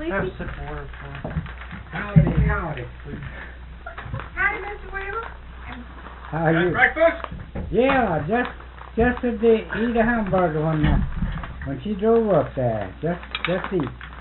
Sleepy? Have a sip of water for me. Howdy, howdy. Howdy, Mr. Wheeler. How are you? Breakfast? Yeah, just to eat a hamburger when she drove up there. Just eat.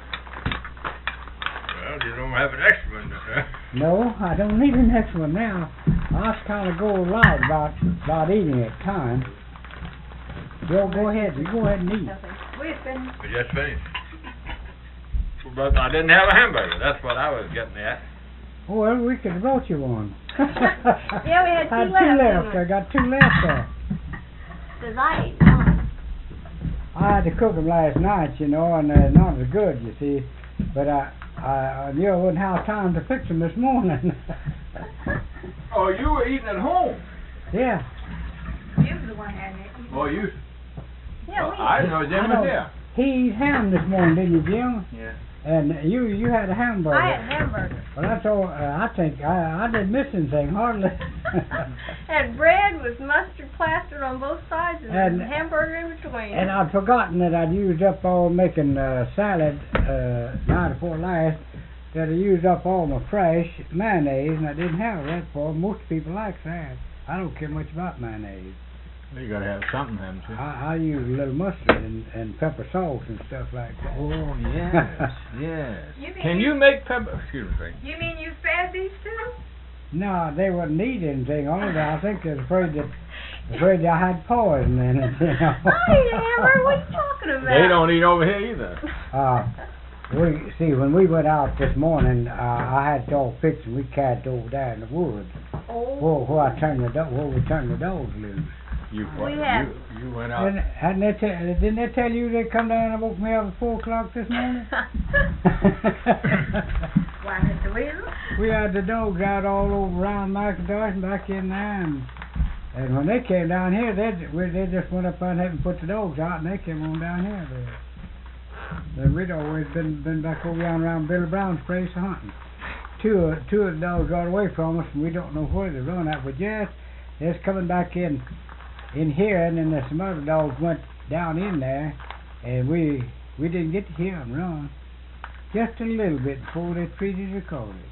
Well, you don't have an extra one, No, I don't need an extra one now. I was kind of go light about eating at times. Joe, go ahead. You go ahead and eat. We've been... We just finished. But I didn't have a hamburger. That's what I was getting at. Oh, well, we could have brought you one. Yeah, we had two two left. I got two left there. Because I ate one. I had to cook them last night, you know, and they're not as good, you see. But I knew I wouldn't have time to fix them this morning. Oh, you were eating at home? Yeah. You were the one having it. Oh, you... Yeah, we I didn't know Jim was there. He ate ham this morning, didn't you, Jim? Yeah. And you had a hamburger. I had a hamburger. Well, that's all. I think I didn't miss anything hardly. Had bread with mustard plastered on both sides and And- hamburger in between. And I'd forgotten that I'd used up all making salad night before last. That I used up all my fresh mayonnaise, and I didn't have that for. Most people like that. I don't care much about mayonnaise. You gotta have something, haven't you? I use a little mustard and pepper sauce and stuff like that. Oh, yes, yes. You mean Can you make pepper... Excuse me, Frank. You mean you fed these two? No, they wouldn't eat anything on it. I think they're afraid that I had poison in it, you know. I ate a hamburger. What are you talking about? They don't eat over here either. When we went out this morning, I had it all fixed, and we camped over there in the woods. Oh. Where we turned the dogs loose. You went out... Didn't they tell you they come down and woke me up at 4 o'clock this morning? Why, Mr. Wheeler? We had the dogs out all over around McIntosh and back in there, and when they came down here, they just went up on and put the dogs out, and they came on down here. Then we'd always been back over around Billy Brown's place hunting. Two of the dogs got away from us, and we don't know where they run at. But they're just coming back in here, and then some other dogs went down in there, and we didn't get to hear them run. Just a little bit before they treated or caught it.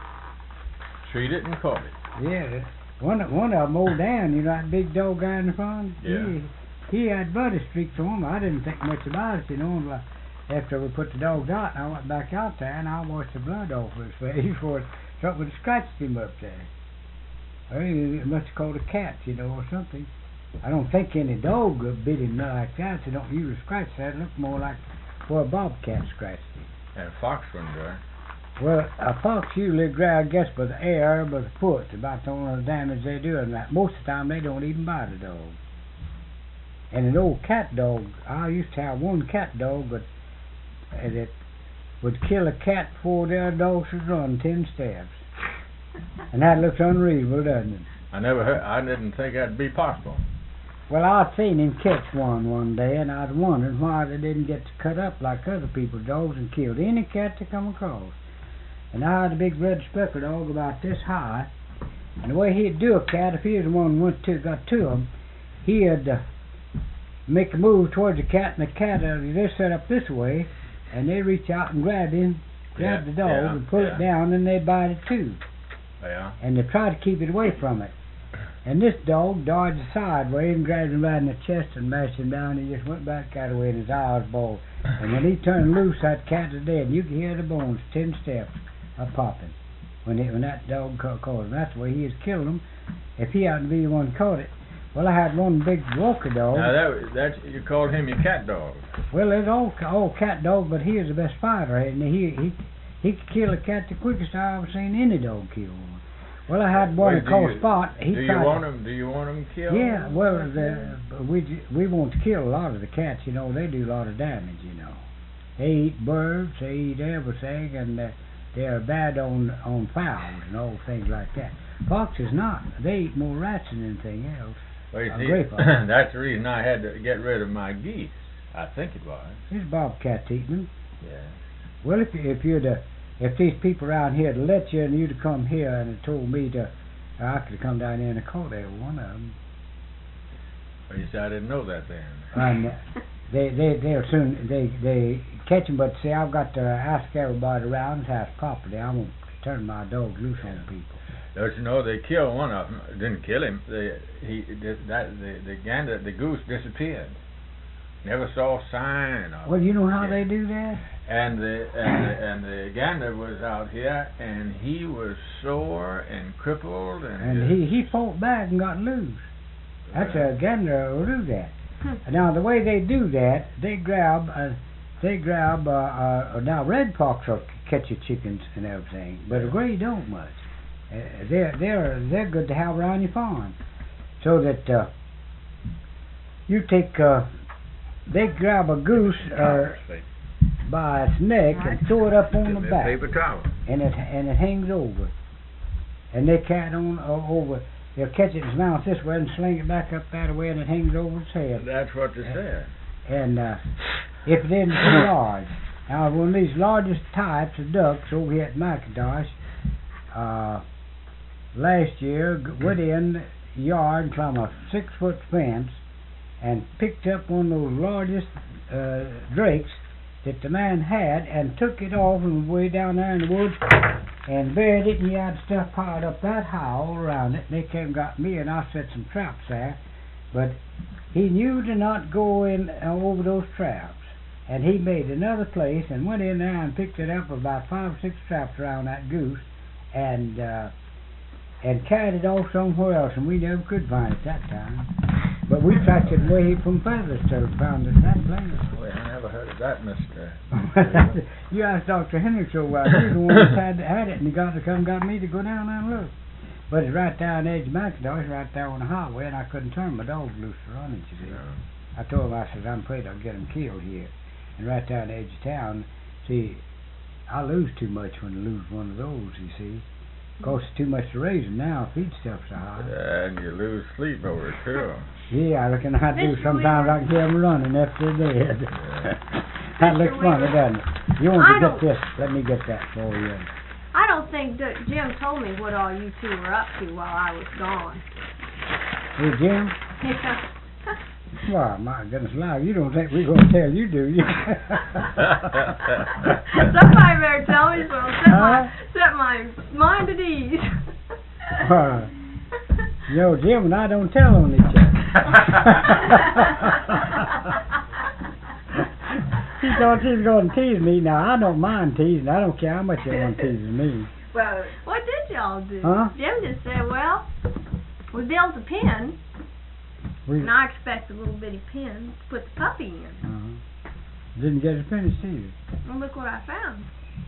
Treat it and caught it. Yeah, one of them mowed down. You know that big dog guy in the front? Yeah. He had bloody streaks on him. I didn't think much about it, you know. But after we put the dogs out, I went back out there and I washed the blood off his face for something that scratched him up there. Well, it must have caught a cat, you know, or something. I don't think any dog bit him like that. They don't usually scratch that. It looked more like where a bobcat scratched him. And a fox wouldn't do it. Well, a fox usually grabs, I guess, by the ear or by the foot. About the only damage they do. And most of the time, they don't even bite a dog. And an old cat dog, I used to have one cat dog, but that would kill a cat before the other dogs would run 10 steps. And that looks unreasonable, doesn't it? I didn't think that'd be possible. Well, I'd seen him catch one day, and I'd wondered why they didn't get to cut up like other people's dogs and killed any cat they come across. And I had a big red speckled dog about this high, and the way he'd do a cat, if he was the one who got to him, he'd make a move towards the cat, and the cat they set up this way, and they'd reach out and grab the dog and pull it down, and they'd bite it too. Yeah. And they tried to keep it away from it. And this dog dodged sideways and grabbed him right in the chest and mashed him down. He just went back that way and his eyes balled. And when he turned loose, that cat was dead. And you could hear the bones 10 steps popping when that dog caught him. That's the way he was killing them. If he happened to be the one who caught it. Well, I had one big Walker dog. Now, you called him your cat dog. Well, it's all cat dog, but he was the best fighter. And he could kill a cat the quickest I ever seen any dog kill one. Well, I had one called Spot. Do you want him killed? Yeah, well, we want to kill a lot of the cats. You know, they do a lot of damage. You know, they eat birds, they eat everything, and they're bad on fowls and all things like that. Foxes not. They eat more rats than anything else. Well, you see, that's the reason I had to get rid of my geese. I think it was. There's bobcats eating them. Yeah. Well, if these people around here had let you and you'd have come here and had told me I could have come down there and caught every one of them. Well, you see, I didn't know that then. And they'll soon they catch 'em. But see, I've got to ask everybody around this house properly. I won't turn my dog loose on people. Don't you know they killed one of them? Didn't kill him. The gander, the goose disappeared. Never saw a sign of it. Well, you know how they do that? And the gander was out here, and he was sore and crippled, And he fought back and got loose. That's a gander will do that. Now the way they do that, they grab now red fox will catch your chickens and everything, but a gray don't much. They're good to have around your farm, so that you take they grab a goose by its neck and throw it up on the back, paper towel, and it hangs over, and they can't on over. They'll catch it in its mouth this way and sling it back up that way, and it hangs over its head. That's what they said. And if it isn't too large. Now, one of these largest types of ducks over here at McIntosh, last year went in the yard and climbed a 6-foot fence and picked up one of those largest drakes that the man had and took it off and way down there in the woods and buried it, and he had stuff piled up that high all around it. And they came and got me, and I set some traps there, but he knew to not go in over those traps, and he made another place and went in there and picked it up about 5 or 6 traps around that goose and carried it off somewhere else, and we never could find it that time. But we tracked it way from Featherston, found it that place. Well, I never heard of that, Mr. You asked Dr. Hendricks over there. He was the one that had it, and he got me to go down there and look. But it's right down the edge of McIntosh, right there on the highway, and I couldn't turn my dogs loose to run it, you see. I told him, I said, I'm afraid I'll get them killed here. And right down the edge of town, see, I lose too much when I lose one of those, you see. Costs too much to raise them now, feed stuff's so high. And you lose sleep over it, too. Yeah, I reckon I do. Sometimes I can hear them running after they're dead. That looks funny, doesn't it? You want to get this? Let me get that for you. I don't think that Jim told me what all you two were up to while I was gone. Hey, Jim? Yeah. Well, my goodness alive, you don't think we're going to tell you, do you? Somebody better tell me, so I'll set my mind at ease. You know, Jim and I don't tell on each other. He thought she was going to tease me. Now, I don't mind teasing. I don't care how much everyone teases me. Well, what did y'all do? Huh? Jim just said, well, we built a pen, and I expect a little bitty pen to put the puppy in. Didn't get it finished either. Well, look what I found.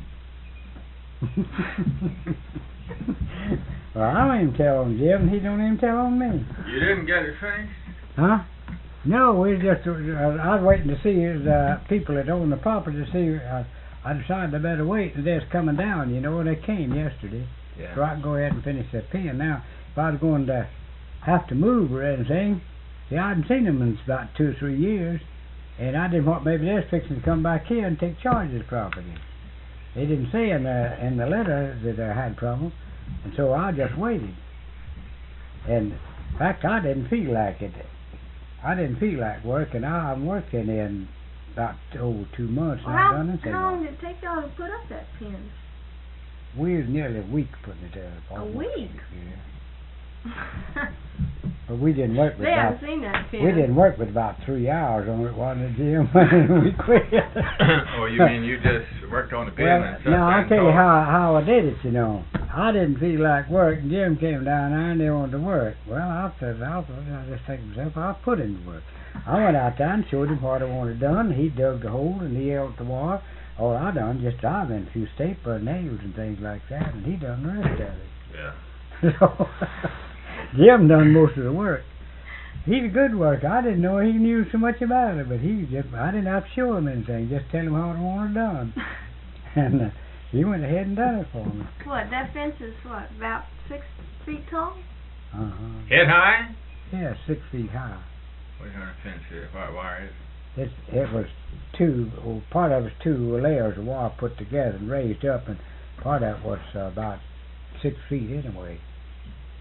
Well, I don't even tell on Jim, and he don't even tell on me. You didn't get it finished? Huh? No, we just, I was waiting to see the people that own the property to see, I decided I better wait, and they're coming down, you know, and they came yesterday. Yeah. So I can go ahead and finish that pen. Now, if I was going to have to move or anything, see, I hadn't seen them in about 2 or 3 years, and I didn't want maybe they're fixing to come back here and take charge of the property. They didn't say in the letter that I had trouble, and so I just waited. And in fact, I didn't feel like it. I didn't feel like working. I'm working in about over 2 months. Well, how long did it take y'all to put up that pen? We was nearly a week putting it up. A week? Yeah. But we didn't work with they haven't seen that pen. We didn't work with about 3 hours on it, wasn't it, Jim? We quit. Oh, you mean you just worked on the pen and sat now, there I'll and tell you talked? how I did it, you know. I didn't feel like work, and Jim came down there and they wanted to work. Well, I said, I'll just take myself, I'll put him to work. I went out there and showed him what I wanted done. He dug the hole and he held the wire. All I done, just driving a few stapler nails and things like that, and he done the rest of it. Yeah. So, Jim done most of the work. He's a good worker. I didn't know he knew so much about it, but I didn't have to show him anything, just tell him how I wanted done. And he went ahead and done it for me. What, that fence is what, about 6 feet tall? Uh-huh. Head high? Yeah, 6 feet high. What kind of fence is it? What wire is it? It was part of it was 2 layers of wire put together and raised up, and part of it was about 6 feet anyway.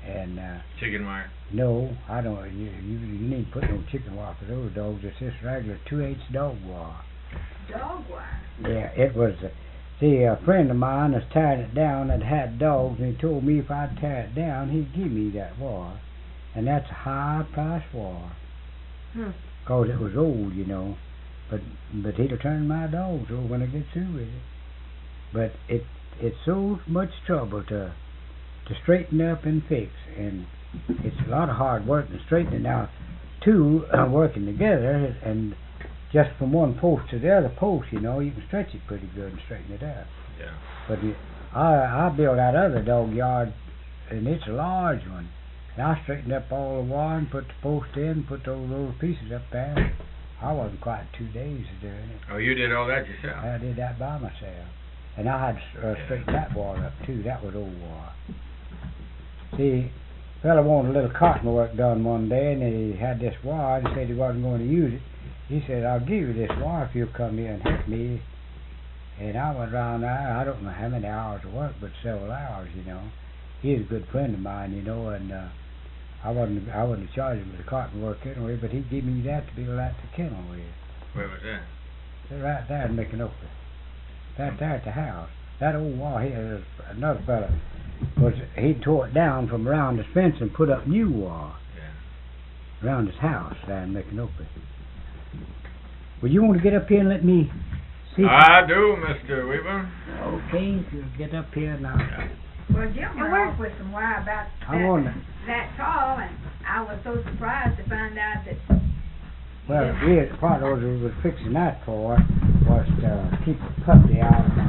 And Chicken wire. no, I don't. You need to put no chicken wire for those dogs. It's just regular 2/8 dog wire. Dog wire. Yeah, it was. See, a friend of mine was tearing it down that had dogs, and he told me if I'd tear it down, he'd give me that wire. And that's a high price wire. 'Cause it was old, you know. But he'll turn my dogs over when I get through with it. But it's so much trouble to straighten up and fix, and it's a lot of hard work to straighten it. Now, two working together, and just from one post to the other post, you know, you can stretch it pretty good and straighten it out. Yeah. But I built that other dog yard, and it's a large one. And I straightened up all the wire and put the post in, put those little pieces up there. I wasn't quite 2 days of doing it. Oh, you did all that yourself? I did that by myself. And I had to straighten that wire up too. That was old wire. See, fella wanted a little cotton work done one day, and he had this wire and said he wasn't going to use it. He said, I'll give you this wire if you'll come here and help me. And I went around there, I don't know how many hours of work, but several hours, you know. He's a good friend of mine, you know, and I wasn't charge him with the cotton work anyway, but he gave me that to be able to light the kennel with. Where was that? They're right there in Micanopy. Right there at the house. That old wall here, another fella, he tore it down from around his fence and put up new wall. Yeah. Around his house there in Micanopy. Well, you want to get up here and let me see? I do, Mr. Weaver. Okay, you get up here now. Well, Jim went off with some wire about that tall, and I was so surprised to find out that... Well, part of what we was fixing that for was to keep the puppy out of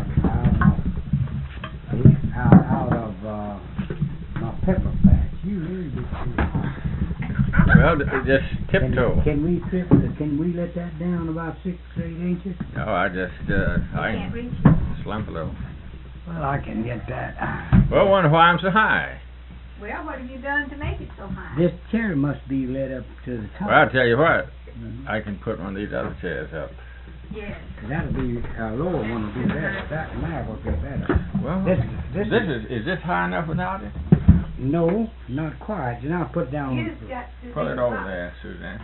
my pepper patch. You really get too hot. Well, just tiptoe. Can we let that down about 6 or 8 inches? No, I just, I Can't reach it. slump a little. Well, I can get that. Well, wonder why I'm so high. Well, what have you done to make it so high? This chair must be lit up to the top. Well, I'll tell you what. I can put one of these other chairs up. Yes. That'll be lower one will be better. That and that will be better. Well, This is this high enough without it? No, not quite. You know, put down. You just got to Put it over there, Suzanne.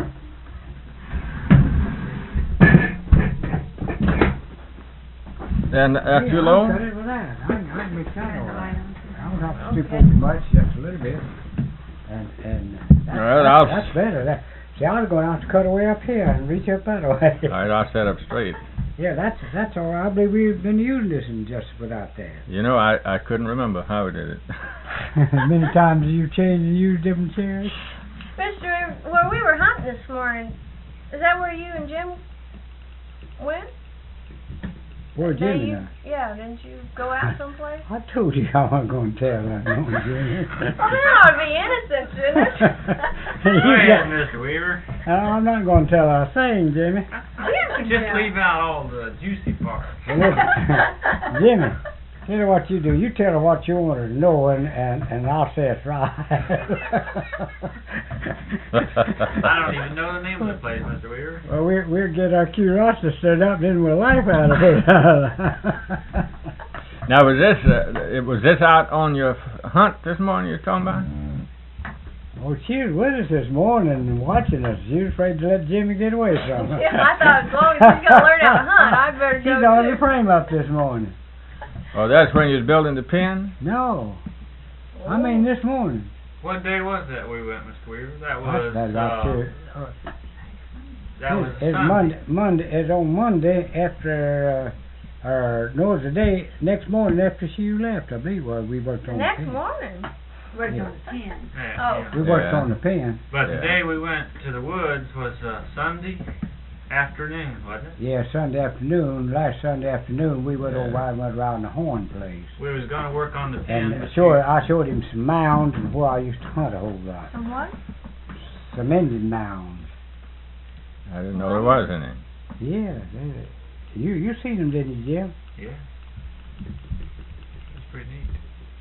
And too low? Cut it with that. I can make that all right. I don't have to Okay. too much, just a little bit. And that's better. See, I was going to have to cut away up here and reach up that way. All right, I'll set up straight. Yeah, that's all right. I believe we've been using this and just without that. You know, I couldn't remember how we did it. Many times you've changed and used different chairs. Mr. Where we were hunting this morning, is that where you and Jim went? Where's Jimmy now? Yeah, didn't you go out someplace? I told you I wasn't going to tell that, don't you, Jimmy? Well, that ought to be innocent, shouldn't it? You got- Mr. Weaver. I'm not going to tell a thing, Jimmy. Just leave out all the juicy parts. Well, listen, Jimmy, you know what you do. You tell her what you want her to know, and I'll say it's right. I don't even know the name of the place, Mr. Weaver. Well, we'll get our curiosity stirred up, then we'll laugh out of it. Now, was this out on your hunt this morning you're talking about? Well, she was with us this morning and watching us. She was afraid to let Jimmy get away from her. Yeah, I thought as long as she's going to learn how to hunt, I better She's go on too. the frame up this morning. Oh, that's when you was building the pen? No. I mean this morning. What day was that we went, Mr. Weaver? That was, That's about two. that was It's Sunday. Monday. It's on Monday after, no, it's the day, next morning after she left, I believe, we worked on the Next pen. morning. Worked Yeah. on the pen. Yeah, Oh. yeah. We worked Yeah. on the pen. But the Yeah. day we went to the woods was Sunday afternoon, wasn't it? Yeah, Sunday afternoon, last Sunday afternoon, we went Yeah. over and went around the Horn place. We was going to work on the pen. And but I showed him some mounds and where I used to hunt a whole lot. Some what? Some Indian mounds. I didn't know there was any. Yeah, you seen them, didn't you, Jim? Yeah. It's pretty neat.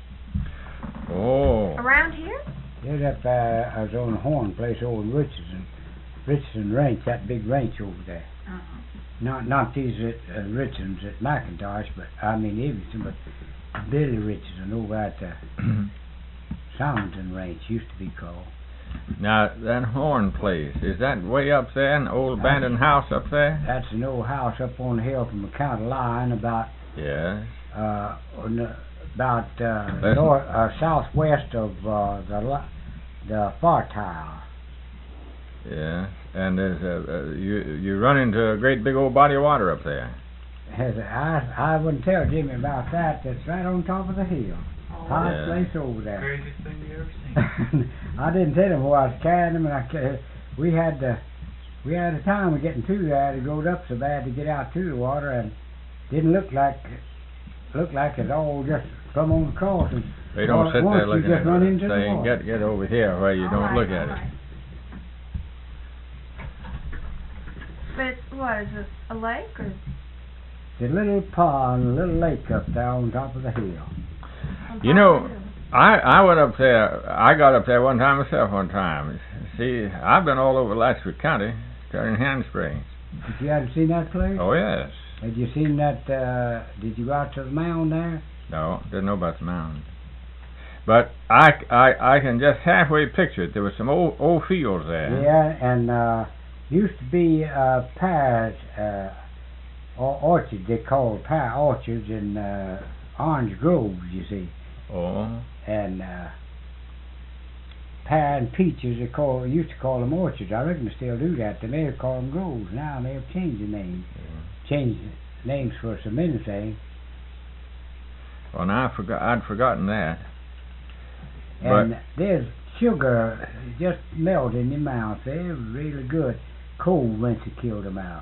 Oh. Around here? There's up I was on the Horn place over in Richardson Ranch, that big ranch over there. Not these Richardsons at McIntosh, but I mean Evanston, but Billy Richardson over at Simonton Ranch used to be called. Now, that Horn place, is that way up there, an old abandoned house up there? That's an old house up on the hill from the county line about Yes. southwest of the far tower. Yes, and there's you run into a great big old body of water up there. I wouldn't tell Jimmy about that. That's right on top of the hill. Highest place over there. Craziest thing you ever seen. I didn't tell him where I was carrying him, and we had a time of getting through there. It goes up so bad to get out to the water, and didn't look like it all just come on across. And they don't sit there looking at it. Saying, get over here where you don't look at it. But what is this, a lake or? It's a little pond, a little lake up there on top of the hill. You know, I went up there. I got up there one time myself. See, I've been all over Latchford County, starting in Hand Springs. But you hadn't seen that place? Oh yes. Had you seen that? Did you go out to the mound there? No, didn't know about the mound. But I can just halfway picture it. There was some old fields there. Yeah, and used to be pears orchards. They called pear orchards in orange groves. You see. Oh. And pear and peaches, used to call them orchards. I reckon they still do that. They may have called them groves. Now they have changed the name. Yeah. Changed names for so many things. Well, now I'd forgotten that. And there's sugar just melt in your mouth. They're really good. Cold once you killed them out.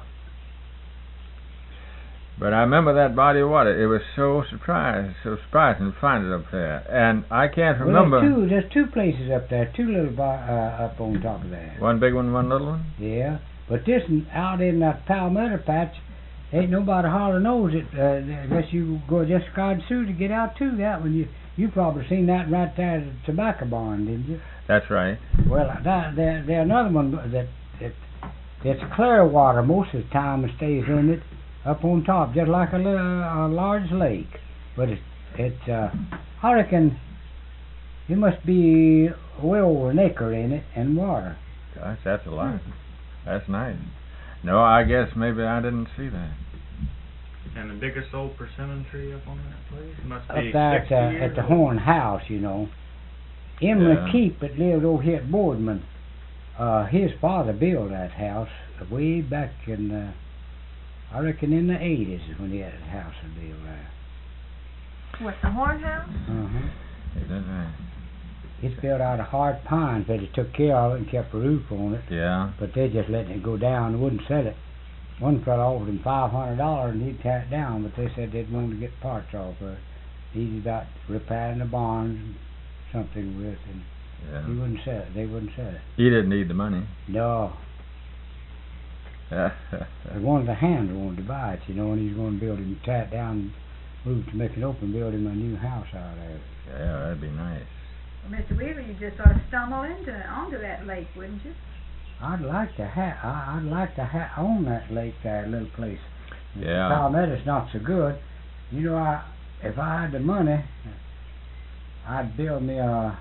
But I remember that body of water. It was so surprising to find it up there. And I can't remember. Well, there's two places up there. Two little up on top of that. One big one, one little one? Yeah. But this out in that Palmetto patch, ain't nobody hardly knows it unless you go just God Sioux to get out to that one. You probably seen that right there at the tobacco barn, didn't you? That's right. Well, there's another one that's clear water most of the time and stays in it. Up on top, just like a large lake, but it's I reckon it must be well over an acre in it and water. Gosh, that's a lot. That's nice. No, I guess maybe I didn't see that. And the biggest old persimmon tree up on that place must be up there 60 years at the old. Horn House, you know. Emily Keep that lived over here at Boardman. His father built that house way back in. I reckon in the 80s is when he had a house built there. What, the Horn House? Uh-huh. Is that right? It's built out of hard pine, but they took care of it and kept a roof on it. Yeah. But they just let it go down and wouldn't sell it. One fellow offered him $500 and he'd tear it down, but they said they'd want to get parts off of it. He's about repairing the barns and something with it, and he wouldn't sell it. They wouldn't sell it. He didn't need the money. No. One of the hands wanted to buy it, you know, and he's going to build him, tear it down, move to make it open, build him a new house out there. Yeah, that'd be nice. Well, Mr. Weaver, you just ought to stumble onto that lake, wouldn't you? I'd like to own that lake there, little place. Yeah. Palmetto's not so good. You know, if I had the money, I'd build me a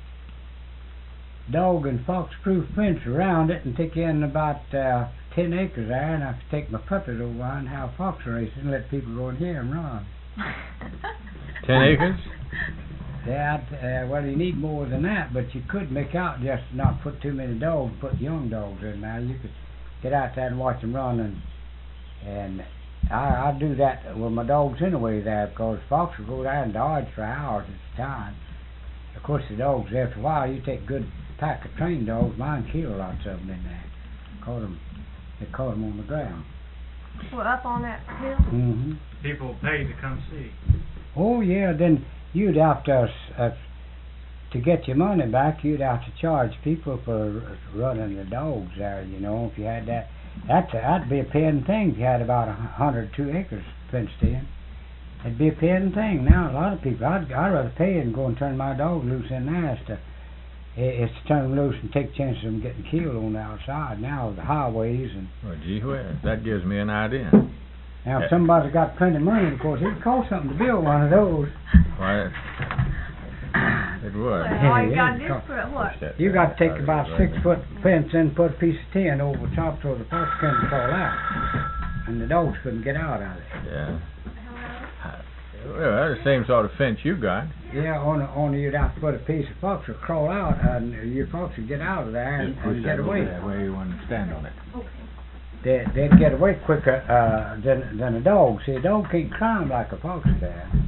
dog and fox-proof fence around it and take in about 10 acres there, and I could take my puppies over and have fox races and let people go in here and run. 10 acres? Yeah, well, you need more than that, but you could make out just not put too many dogs, put young dogs in there. You could get out there and watch them run, and I do that with my dogs anyway there, because fox will go there and dodge for hours at a time. Of course, the dogs, after a while, you take a good pack of trained dogs, mine kill lots of them in there. They caught them on the ground. Well, up on that hill? Mm-hmm. People pay to come see. Oh, yeah, then you'd have to get your money back, you'd have to charge people for running the dogs there, you know, if you had that. That'd be a paying thing if you had about 102 acres fenced in. It'd be a paying thing. Now, a lot of people, I'd rather pay and go and turn my dog loose in there is to turn them loose and take chances of them getting killed on the outside. Now, the highways and... Well, gee whiz, that gives me an idea. Now, if somebody's got plenty of money, of course, it'd cost something to build one of those. Why, It would. Well, all you gotta do is put what? You got to take about 6-foot fence and put a piece of tin over the top so the fox couldn't fall out, and the dogs couldn't get out of it. Yeah. Well, that's the same sort of fence you got. Yeah, only you'd have to put a piece of fox would crawl out, and your fox would get out of there and get away. That way you want to stand on it. They'd get away quicker than a dog. See, a dog can't climb like a fox can.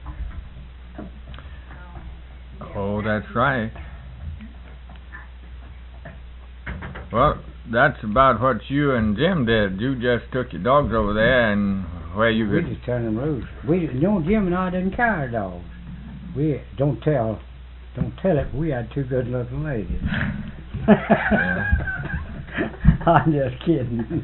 Oh, that's right. Well, that's about what you and Jim did. You just took your dogs over there and where you could... We just turned them loose. Jim and I didn't carry dogs. We don't tell it, but we had 2 good looking ladies. I'm just kidding.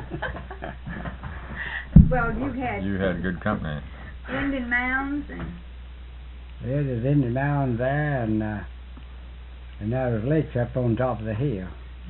Well, you had good company. Indian mounds and... Yeah, there's Indian mounds there, and there was lakes up on top of the hill.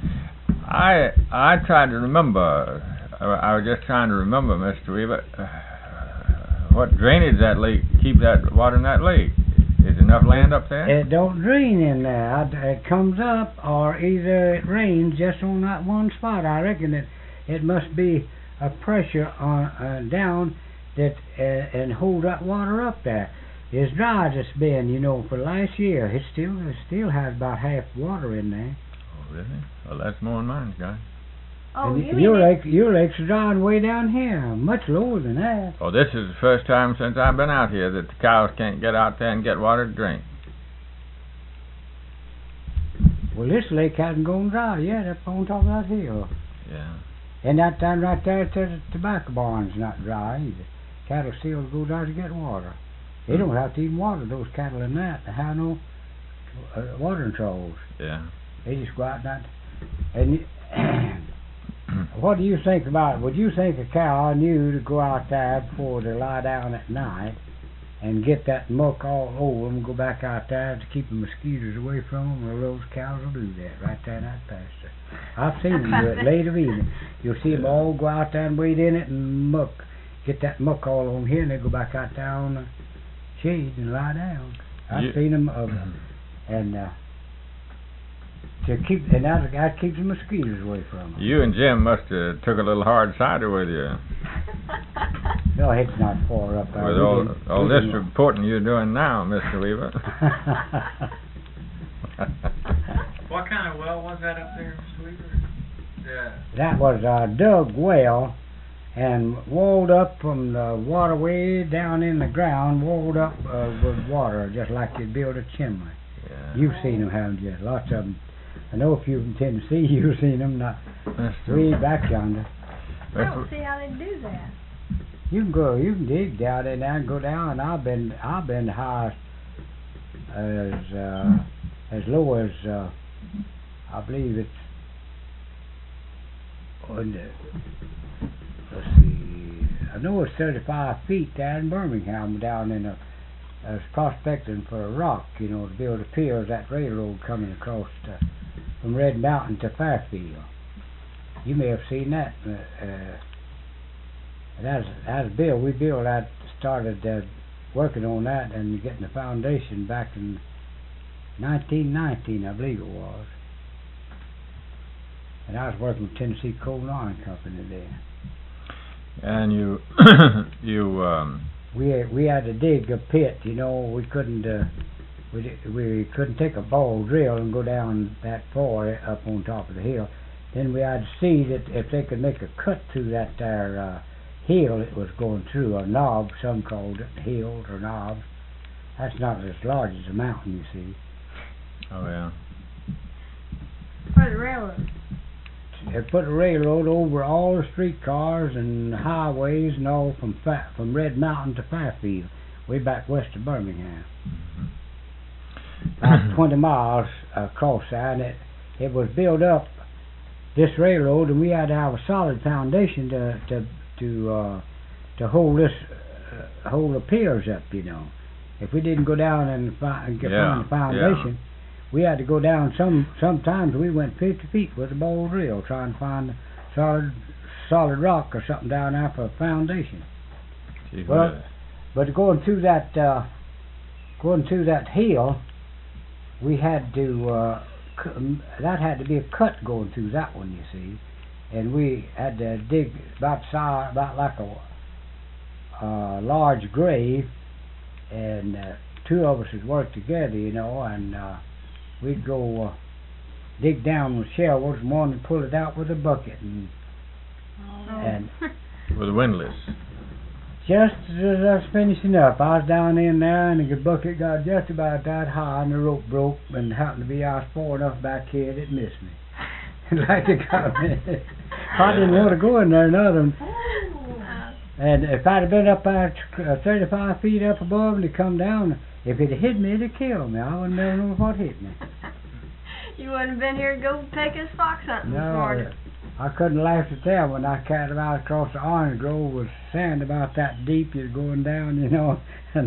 I tried to remember. I was just trying to remember, Mr. Weaver, what drainage that lake, keep that water in that lake. Is enough land up there? It don't drain in there. It comes up, or either it rains just on that one spot. I reckon it must be a pressure on down that and hold that water up there. As dry as it's been, for last year, it still has about half water in there. Oh, really? Well, that's more than mine, guys. Oh, and your lake's drying way down here, much lower than that. Oh, this is the first time since I've been out here that the cows can't get out there and get water to drink. Well, this lake hasn't gone dry yet up on top of that hill. Yeah. And that time right there to the tobacco barn's not dry either. Cattle still go down to get water. They don't have to even water those cattle in that. They have no watering troughs. Yeah. They just go out that. And what do you think about it? Would you think a cow knew to go out there before they lie down at night and get that muck all over them and go back out there to keep the mosquitoes away from them? Well, those cows will do that right there in that pasture. I've seen them do it late of evening. You'll see them all go out there and wade in it and get that muck all on here, and they go back out there on the shade and lie down. I've seen them and that keeps the mosquitoes away from them. You and Jim must have took a little hard cider with you. No, it's not far up there. With all this reporting you're doing now, Mr. Weaver. What kind of well was that up there, Mr. Weaver? Yeah. That was a dug well and walled up from the waterway down in the ground, walled up with water, just like you'd build a chimney. Yeah. You've seen them, haven't you? Lots of them. I know if you're from Tennessee, you've seen them, not way back yonder. I don't see how they do that. You can dig down in there and go down. I've been the highest as low as I believe it's let's see, I know it's 35 feet there in Birmingham, down in I was prospecting for a rock, to build a pier, that railroad coming across from Red Mountain to Fairfield. You may have seen that. That's Bill. We started working on that and getting the foundation back in 1919, I believe it was. And I was working with Tennessee Coal and Iron Company there. And we had to dig a pit. We couldn't take a ball drill and go down that far up on top of the hill. Then we had to see that if they could make a cut through that there hill it was going through, a knob, some called it, hills or knobs. That's not as large as a mountain, you see. Oh, yeah. For the railroad. They put a railroad over all the streetcars and highways and all from Red Mountain to Fairfield, way back west of Birmingham. About 20 miles across there, and it was built up, this railroad, and we had to have a solid foundation to hold the piers up. If we didn't go down and find the foundation, we had to go down. Sometimes we went 50 feet with a bowl drill trying to find solid rock or something down there for a foundation. But going through that hill, we had to, that had to be a cut going through that one, you see. And we had to dig about like a large grave, and two of us would work together, you know, and we'd go dig down with shovels, and one would pull it out with a bucket, and with a windlass. just as I was finishing up, I was down in there, and the bucket got just about that high, and the rope broke, and happened to be I was far enough back here that it missed me. Like it got me. I didn't want to go in there another one. And if I'd have been up about 35 feet up above and it come down, if it had hit me, it'd have killed me. I wouldn't never know what hit me. You wouldn't have been here to go take us fox hunting this morning. I couldn't laugh at them when I carried them out across the orange grove with sand about that deep. You're going down, you know. And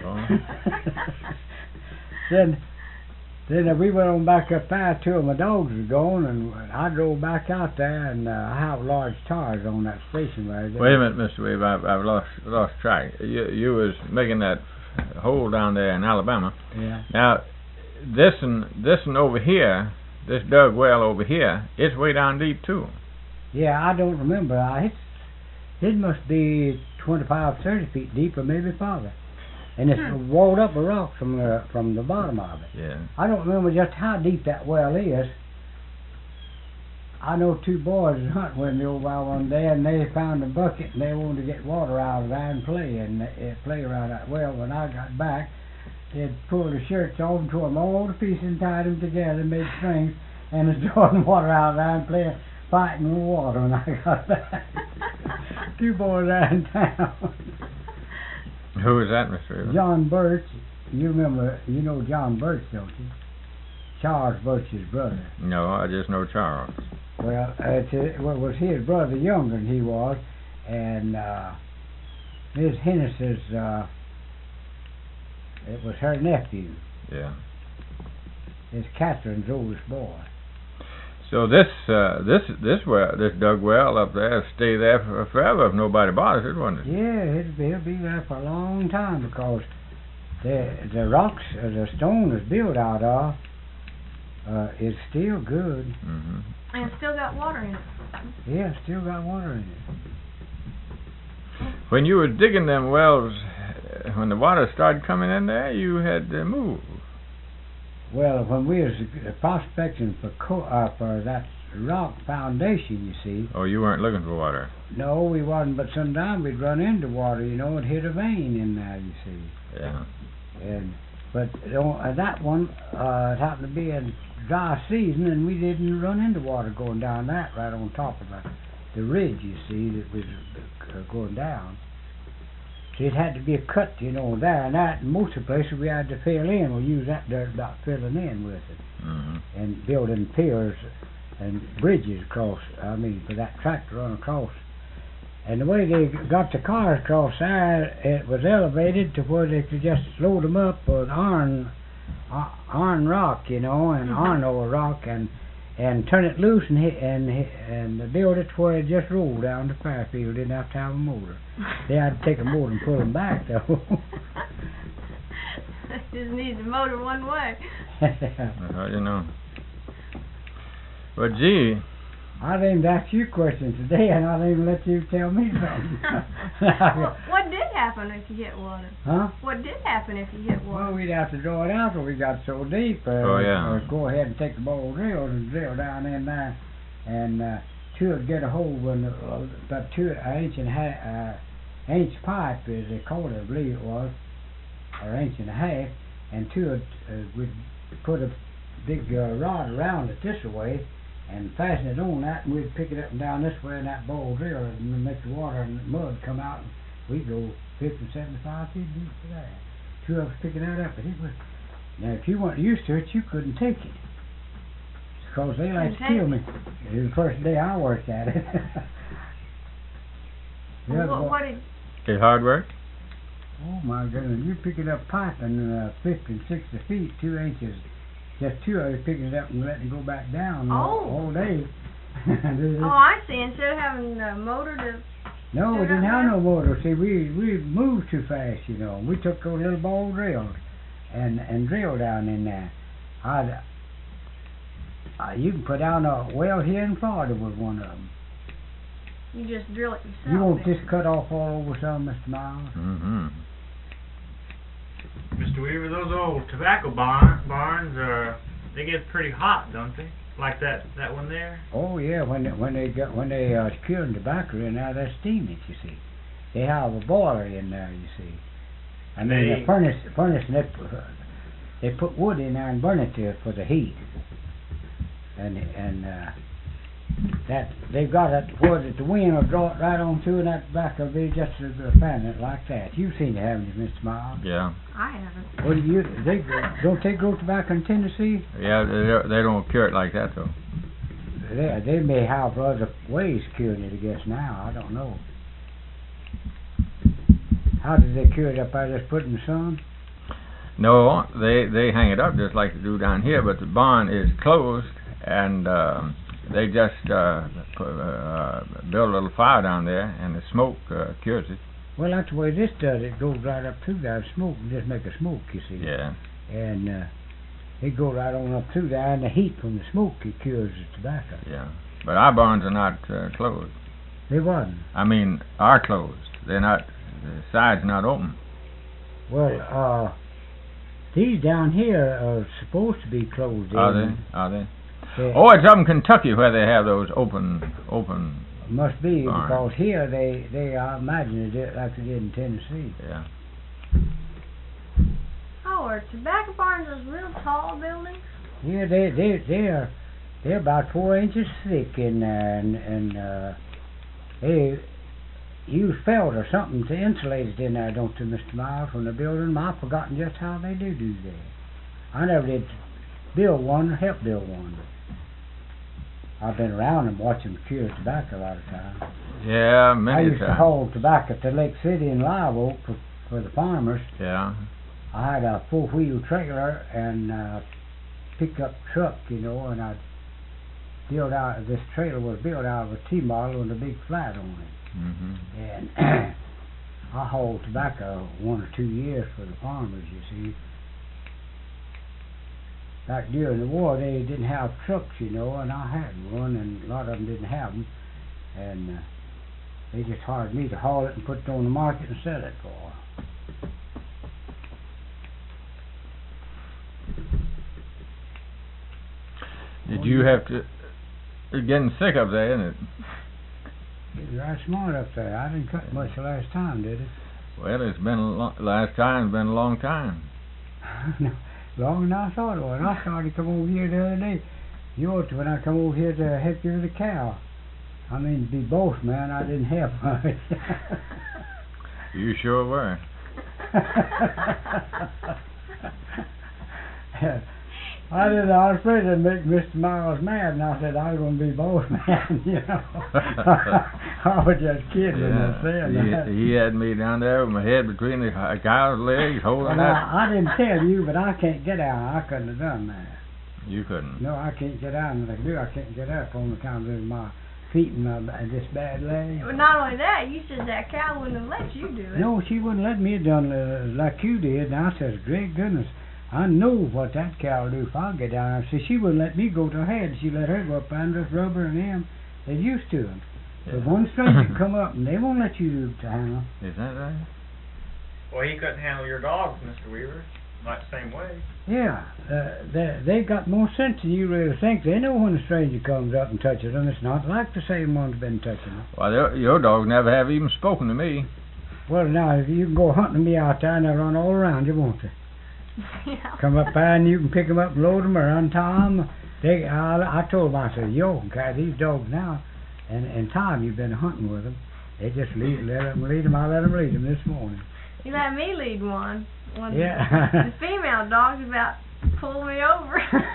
then we went on back up there. Two of my dogs were gone, and I drove back out there, and I have large tires on that station right there. Wait a minute, Mr. Weaver, I've lost track. You was making that hole down there in Alabama. Yeah. Now, this one over here, this dug well over here, it's way down deep too. Yeah, I don't remember. It must be 25, 30 feet deep, or maybe farther. And it's walled up with rock from the bottom of it. Yeah. I don't remember just how deep that well is. I know two boys was hunting with me over there one day, and they found a bucket, and they wanted to get water out of there and play around that well. When I got back, they'd pulled the shirts off and tore them all to pieces and tied them together and made strings, and was drawing water out of there and fighting with water when I got back. Two boys there in town. Who was that, Mr. Weaver? John Birch. You know John Birch, don't you? Charles Birch's brother. No, I just know Charles. Well, it was his brother younger than he was, and Miss Hennis's, it was her nephew. Yeah. It's Catherine's oldest boy. So this dug well up there stay there forever if nobody bothers it, wouldn't it? Yeah, it'll be there for a long time, because the rocks, the stone is built out of, is still good. Mm-hmm. And it's still got water in it. Yeah, still got water in it. When you were digging them wells, when the water started coming in there, you had to move. Well, when we was prospecting for that rock foundation, you see. Oh, you weren't looking for water? No, we wasn't, but sometimes we'd run into water, you know, and hit a vein in there, you see. Yeah. But that one, it happened to be a dry season, and we didn't run into water going down that right on top of the ridge, you see, that was going down. So it had to be a cut, you know, there and that. And most of the places we had to fill in. We used that dirt about filling in with it. Mm-hmm. And building piers and bridges across, for that track to run across. And the way they got the cars across there, it was elevated to where they could just load them up with iron rock, you know, and iron ore rock, and turn it loose and build it to where it just rolled down to Fairfield. Didn't have to have a motor. They had to take a motor and pull them back, though. Just needs a motor one way. You know. Well, gee. I didn't ask you questions today, and I didn't let you tell me something. Well, what did happen if you hit water? Huh? What did happen if you hit water? Well, we'd have to draw it out, or we got so deep. Yeah. Or go ahead and take the bowl drill and drill down in there, and two would get a hole when about 2 inch and a half inch pipe, as they called it, I believe it was, or inch and a half, and two would put a big rod around it this way, and fasten it on that, and we'd pick it up and down this way in that bowl drill, and make the water and the mud come out, and we'd go 50, 75 feet deep for that. Two of us picking that up, but it was, now if you weren't used to it, you couldn't take it, because they like to kill me. It was the first day I worked at it. What did... Okay, hard work? Oh my goodness, you picking up piping 50, 60 feet, 2 inches. Just two of us picking it up and letting it go back down all day. Oh, I see. Instead of having a motor to... No, we didn't have no motor. See, we moved too fast, you know. We took those little ball drills and drilled down in there. You can put down a well here in Florida with one of them. You just drill it yourself. You won't then. just cut off all over some, Mr. Miles? Mm-hmm. Mr. Weaver, those old tobacco barns they get pretty hot, don't they? Like that one there? Oh yeah, when they curing tobacco in there, they steam it, you see. They have a boiler in there, you see. And then the furnace, and they put wood in there and burn it there for the heat. And that they've got it where the wind will draw it right on through, and that tobacco will be just a fan it like that. You've seen it, haven't you, Mr. Miles? Yeah. I haven't. Well, don't they grow tobacco in Tennessee? Yeah, they don't cure it like that though. They may have other ways curing it, I guess. Now I don't know. How did they cure it up there? Just put it in the sun? No, they hang it up just like they do down here, but the barn is closed, and they just build a little fire down there, and the smoke cures it. Well, that's the way this does. It goes right up through there. Smoke, just make a smoke, you see. Yeah. And it goes right on up through there, and the heat from the smoke it cures the tobacco. Yeah, but our barns are not closed. They wasn't. I mean, are closed. They're not. The sides not open. Well, these down here are supposed to be closed. Are they? Oh, it's up in Kentucky where they have those open. Must be barns. Because here they I imagine it like they did in Tennessee. Yeah. Oh, are tobacco barns those real tall buildings? Yeah, they're about 4 inches thick in there, and they use felt or something to insulate it in there, don't they, Mr. Miles, when they're building them? I've forgotten just how they do that. I never did build one or help build one. I've been around and watched them cure tobacco a lot of times. Yeah, many I times. used to haul tobacco to Lake City and Live Oak for the farmers. Yeah. I had a 4-wheel trailer and pickup truck, and I'd build out. This trailer was built out of a T-model with a big flat on it. Mm-hmm. And I hauled tobacco 1 or 2 years for the farmers, you see. Back during the war, they didn't have trucks, and I had one, and a lot of them didn't have them. And they just hired me to haul it and put it on the market and sell it for. Did you have to? You're getting sick up there, isn't it? It was right smart up there. I didn't cut much the last time, did it? Well, it's been last time's been a long time. No, longer than I thought it was. I started to come over here the other day. When I come over here to help you with the cow. I mean, to be boss, man, I didn't help much. You sure were. I was afraid it'd make Mr. Miles mad, and I said I was going to be boss man, I was just kidding when I said that. He had me down there with my head between the cow's legs, holding well, that. I didn't tell you, but I can't get out. I couldn't have done that. You couldn't. No, I can't get out, and if I do, I can't get up on account of my feet and this bad leg. Well, not only that, you said that cow wouldn't have let you do it. No, she wouldn't let me done like you did, and I says, great goodness, I know what that cow will do if I get down there. See, she wouldn't let me go to her head. She let her go up there and just rub her and him. They're used to him. Yeah. But one stranger come up, and they won't let you to handle. Is that right? Well, he couldn't handle your dogs, Mr. Weaver. Not the same way. Yeah, they got more sense than you really think. They know when a stranger comes up and touches them. It's not like the same one's been touching them. Well, your dogs never have even spoken to me. Well, now, if you can go hunting me out there, and they'll run all around you, won't they? Yeah. Come up there, and you can pick them up and load them or untie them. I told them, I said, yo, okay, these dogs now, and Tom, you've been hunting with them. They just let them lead them. I let them lead them this morning. You let me lead one. Yeah. The female dog's about to pull me over.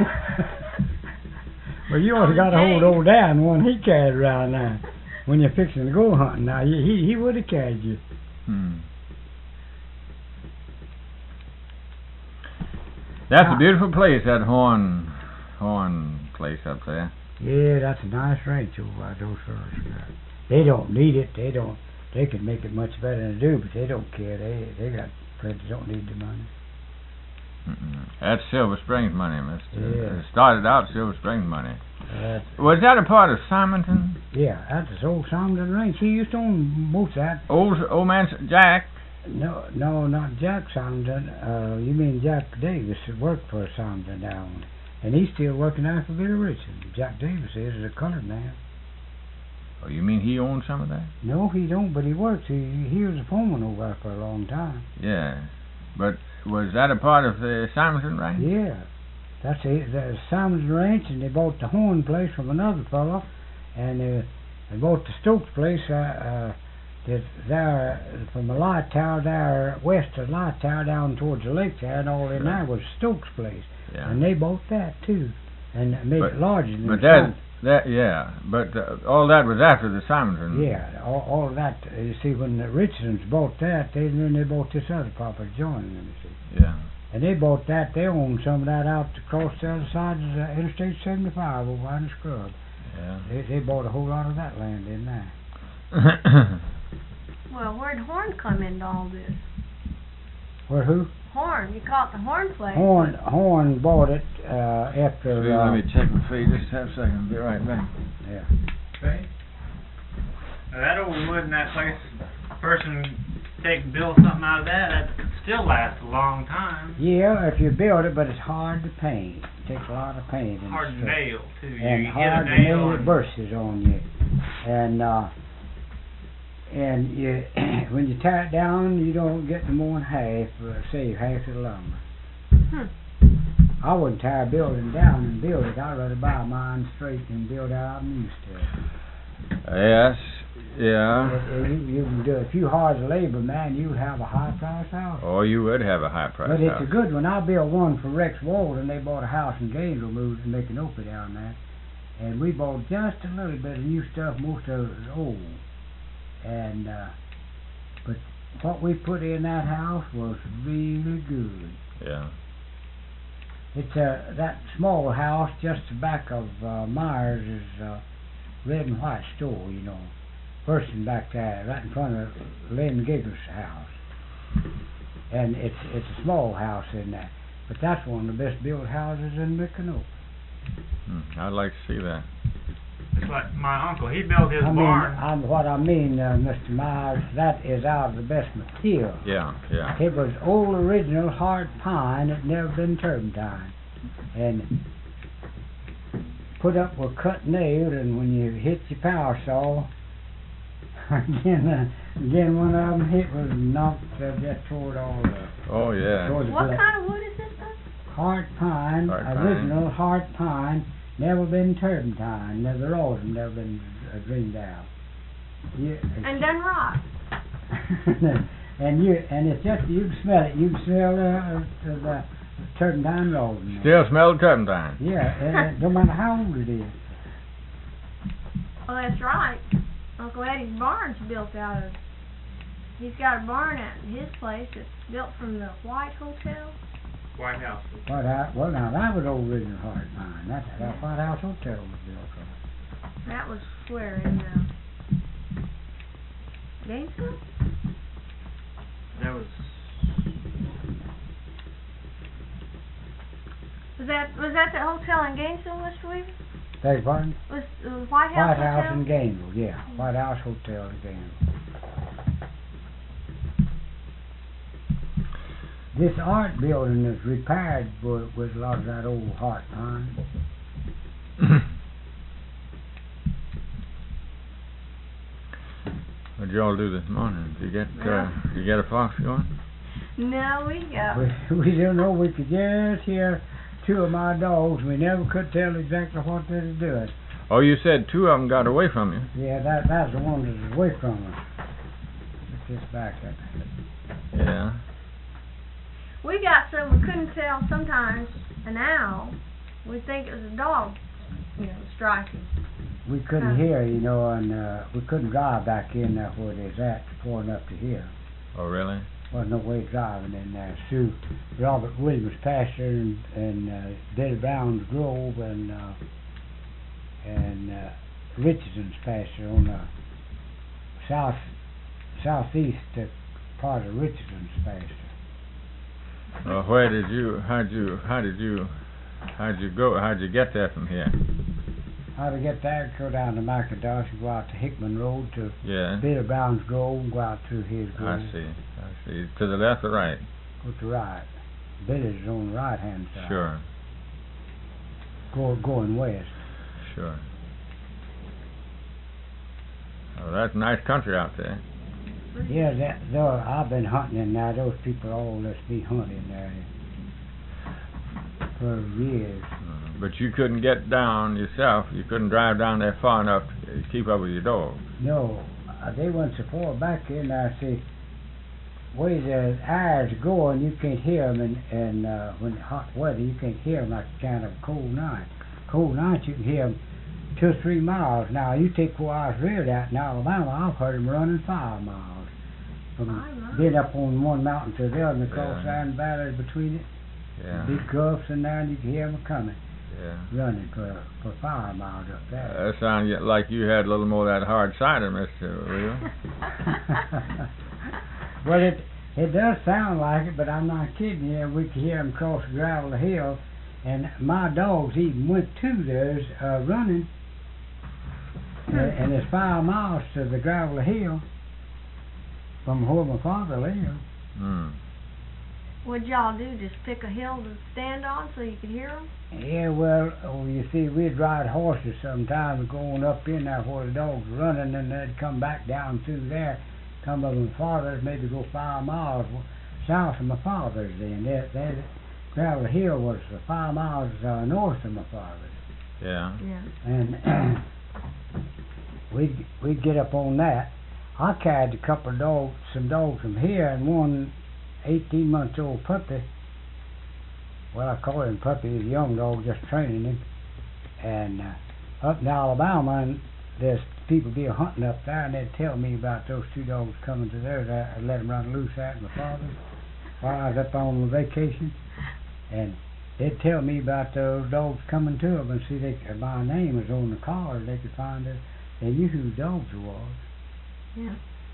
Well, you ought to got to hold old Dan one he carried around now. When you're fixing to go hunting now, he would have carried you. That's a beautiful place, that Horn place up there. Yeah, that's a nice ranch over by those fellas. They don't need it. They can make it much better than they do, but they don't care. They got plenty. Don't need the money. That's Silver Springs money, mister. Yeah. It started out Silver Springs money. Was that a part of Simonton? Yeah, that's old Simonton Ranch. He used to own most of that. Old man Jack? No, not Jack Simonton. You mean Jack Davis that worked for Simonton down. And he's still working out for Billy Richardson. Jack Davis is a colored man. Oh, you mean he owned some of that? No, he don't, but he works. He was a foreman over there for a long time. Yeah. But was that a part of the Simonton Ranch? Yeah. That's it. The Simonton Ranch, and they bought the Horn place from another fellow, and they bought the Stokes place there from the Light Tower there west of Light Tower down towards the lake there, and all in there was Stokes place. Yeah. And they bought that too, and made it larger than but the all that was after the Simonton. Yeah, all of that. You see, when the Richardsons bought that, then they bought this other property joining them. You see. Yeah. And they bought that. They owned some of that out across the other side of the Interstate 75 over in the scrub. Yeah. They bought a whole lot of that land in there. Well, where'd Horn come into all this? Where who? Horn. You call it the Horn place. Horn bought it after. Let me check my feet. Just have a second. I'll be right back. Yeah. Okay. Now that old wood in that place, person build something out of that could still last a long time. Yeah, if you build it, but it's hard to paint. It takes a lot of paint. Hard to nail too. And you hard hit a to nail nail. and It bursts on you. And you, when you tear it down, you don't get no more than half, save half of the lumber. I wouldn't tear a building down and build it. I'd rather buy mine straight and build out I'm used to. Yes. Yeah. You can do it. If you hire a labor man, you would have a high price house. Oh, you would have a high price But house. it's a good one. I built one for Rex Walden. They bought a house in Gainesville, moved to make an open down there. And we bought just a little bit of new stuff. Most of it was old. And, but what we put in that house was really good. Yeah. It's that small house just back of Myers is red and white store, you know. Person back there, right in front of Lynn Giggles' house. And it's a small house in there. But that's one of the best built houses in Micanopy. I'd like to see that. it's like my uncle. He built his barn. What I mean, Mr. Myers, that is out of the best material. Yeah. It was old original hard pine that never been turpentine. And put up with cut nailed, and when you hit your power saw, again one of them hit was knocked just toward all the... Oh, yeah. What kind of wood is this then? Hard pine, original hard pine, never been turpentine, the rows have never been dreamed out. And done rot. and it's just, you can smell it, you can smell the turpentine rows. Still smell the turpentine. Yeah, no matter how old it is. Well, that's right. Uncle Eddie's barn's built out of... He's got a barn at his place that's built from the White Hotel. White House. Well, now that was old original hard pine. That White House Hotel was built from. That was where in Gainesville? That was... Was that the hotel in Gainesville, Mr. Weaver? Beg pardon? Was the White House White House Hotel? in Gainesville, yeah. White House Hotel in Gainesville. This art building is repaired with a lot of that old hard pine. What'd y'all do this morning? Did you get a fox going? No, we don't know. We could just hear two of my dogs. We never could tell exactly what they were doing. Oh, you said two of them got away from you. Yeah, that's the one that's away from us. Let's just back up. Yeah. We got some, we couldn't tell sometimes an owl. We think it was a dog, striking. We couldn't hear, and we couldn't drive back in there where it is at far enough to hear. Oh, really? Wasn't no way driving in there. Through Robert Williams pasture and Billy Brown's Grove and Richardson's pasture on the southeast part of Richardson's pasture. Where did you? How'd you go? How'd you get there from here? How to get there? Go down to McIntosh and go out to Hickman Road to Yeah. Billy Brown's Grove and go out through his grove. I see. To the left or right? Go to the right. Billy's is on the right hand side. Sure. Going west. Sure. Oh, that's nice country out there. Yeah, though I've been hunting in there. Those people all let me hunting there for years. But you couldn't get down yourself. You couldn't drive down there far enough to keep up with your dog. No, they went so far back in there. See, way the eyes go and you can't hear them, and when hot weather you can't hear them like kind of a cold night. Cold night you can hear them 2 or 3 miles. Now you take where I was reared at in Alabama, I've heard them running 5 miles. From being up on one mountain to the other and across sand valleys between it. Yeah. Big gulfs in there and you can hear them coming. Yeah. Running for 5 miles up there. That sounded like you had a little more of that hard cider, Mr. Will. Well, it does sound like it, but I'm not kidding you. We could hear them cross the gravel of the hill, and my dogs even went to theirs running. And it's 5 miles to the gravel hill from where my father lived. What'd y'all do? Just pick a hill to stand on so you could hear them? Yeah, well, you see, we'd ride horses sometimes going up in there where the dogs were running, and they'd come back down through there, come up with my father's, maybe go 5 miles south of my father's then. That gravel hill was 5 miles north of my father's. Yeah. And we'd get up on that. I carried a couple of dogs, some dogs from here, and one 18-month-old puppy. Well, I call him puppy. He's a young dog, just training him. And up in Alabama, and there's people be hunting up there, and they'd tell me about those 2 dogs coming to theirs. I let them run loose at my father's while I was up on vacation. And they'd tell me about those dogs coming to them, and see, my name was on the collar. They could find it. They knew who the dogs was. Yeah.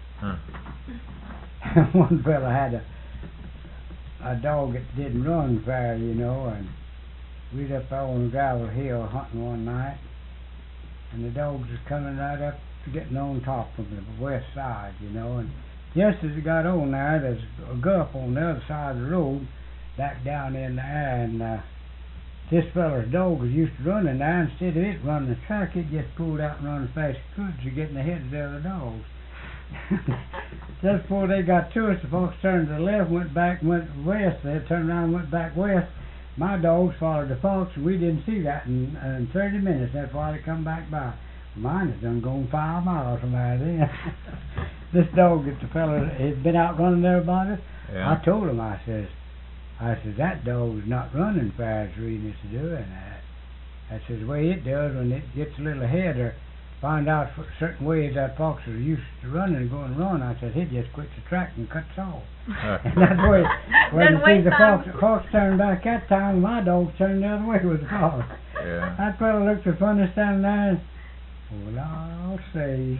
One fella had a dog that didn't run fair, you know, and we was up there on the gravel hill hunting one night, and the dogs was coming right up, getting on top of the west side, you know, and just as it got on there, there's a gulf on the other side of the road, back down in there, and this fella's dog was used to running there. Instead of it running the track, it just pulled out and run as fast as it could to get in the heads of the other dogs. Just before they got to us, the folks turned to the left, went back, went west. They turned around and went back west. My dogs followed the folks, and we didn't see that in 30 minutes. That's why they come back by. Mine has done gone 5 miles from there then. This dog that the fella had been out running there about us, I told him, I says, that dog's not running fast reading us doing that. I says, the way it does when it gets a little ahead or find out certain ways that fox is used to running and going run, I said, he just quits the track and cuts off. And that's the way, when you see the fox turned back that time, my dogs turned the other way with the fox. Yeah. That fellow looked so funny standing there, and, well, I'll say.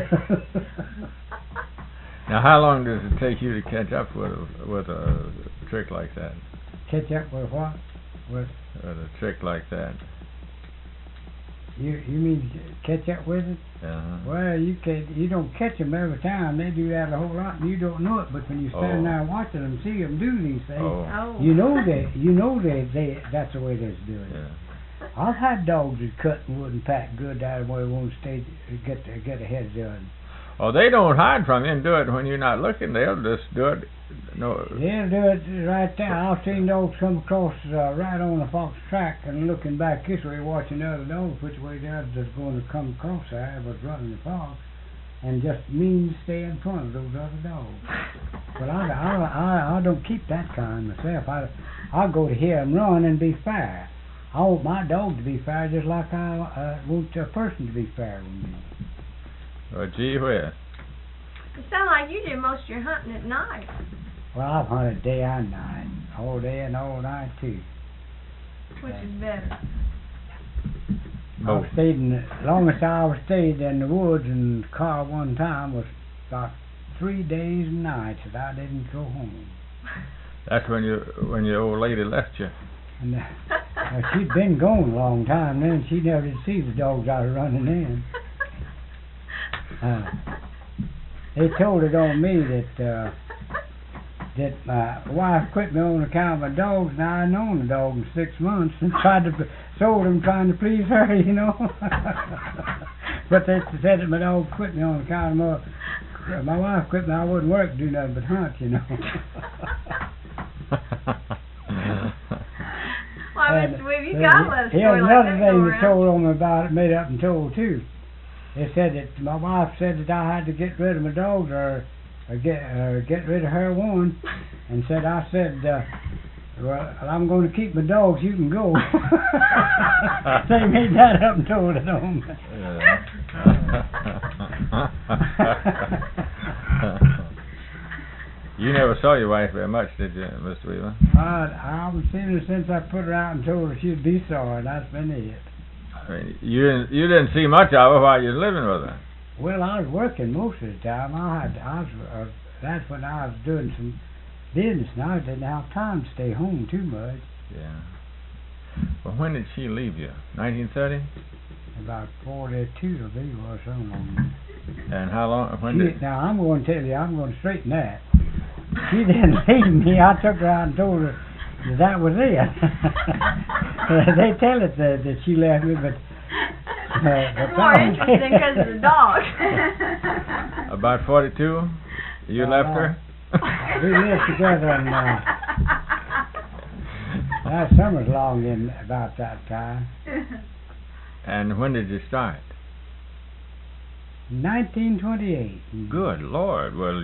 Now, how long does it take you to catch up with a trick like that? Catch up with what? With a trick like that. You mean catch up with it? Well, you don't catch them every time. They do that a whole lot, and you don't know it. But when you stand there watching them, see them do these things, you know they that's the way they're doing it. Yeah. I've had dogs that cut and wouldn't pack good out of where they won't stay get ahead of them. Oh, they don't hide from you and do it when you're not looking. They'll just do it. No. They'll do it right there. I've seen dogs come across right on the fox track and looking back this way, watching the other dogs, which way the others are going to come across there, was running the fox, and just mean to stay in front of those other dogs. But I don't keep that kind myself. I go to hear them run and be fair. I want my dog to be fair just like I want a person to be fair with me. Well, gee whiz. It sounds like you do most of your hunting at night. Well, I've hunted day and night. All day and all night, too. Which is better? I've stayed the longest I stayed in the woods in the car one time was about 3 days and nights that I didn't go home. That's when your old lady left you. And she'd been gone a long time then. She never did see the dogs I was running in. They told it on me that my wife quit me on account of my dogs. Now I known the dog in 6 months and sold them trying to please her, you know. But they said that my dog quit me on account of my wife quit me. I wouldn't work, do nothing but hunt, you know. Well, Mr. Weaver, you got to let a story here's like another that thing go they around. told on me about it, made up and told too. They said that my wife said that I had to get rid of my dogs or get rid of her one, and said well, I'm going to keep my dogs. You can go. They made that up and told it on me. You never saw your wife very much, did you, Mr. Weaver? I haven't seen her since I put her out and told her she'd be sorry. That's been it. I mean, you didn't see much of her while you was living with her. Well, I was working most of the time. That's when I was doing some business, and I didn't have time to stay home too much. Yeah. Well, when did she leave you? 1930? About 42 of these was something. And how long? Now I'm going to tell you, I'm going to straighten that. She didn't leave me. I took her out and told her that was it. They tell it that she left me, but it's more interesting because of the dog. About 42, you left her. We lived together, and that summer's long in about that time. And when did you start? 1928. Good Lord! Well,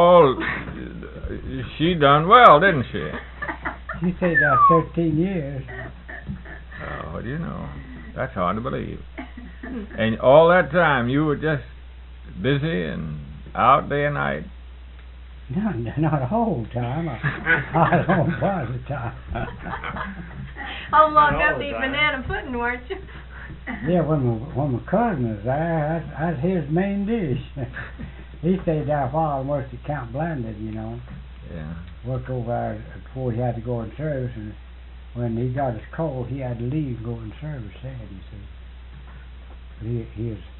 she done well, didn't she? She stayed there 13 years. Oh, what do you know? That's hard to believe. And all that time you were just busy and out day and night. No, not the whole time. I don't part of the time. Home long enough to eat banana pudding, weren't you? Yeah, when my cousin was there, that's his main dish. He stayed there for all and worked at Camp Blanded, you know. Yeah. Worked over there before he had to go in service, and when he got his call, he had to leave and go in service there, you see. But he was...